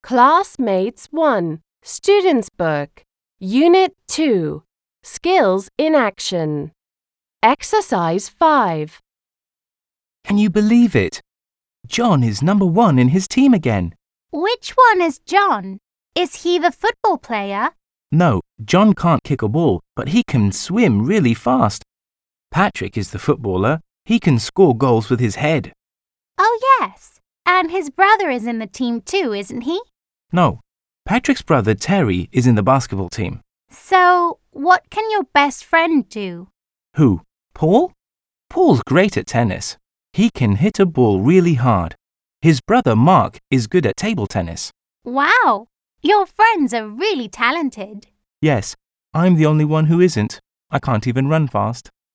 Classmates 1, Students' Book, Unit 2, Skills in Action. Exercise 5. Can you believe it? John is number 1 in his team again. Which one is John? Is he the football player? No, John can't kick a ball, but he can swim really fast. Patrick is the footballer. He can score goals with his head. Oh, yes. And his brother is in the team too, isn't he? No, Patrick's brother Terry is in the basketball team. So, what can your best friend do? Who? Paul? Paul's great at tennis. He can hit a ball really hard. His brother Mark is good at table tennis. Wow! Your friends are really talented. Yes, I'm the only one who isn't. I can't even run fast.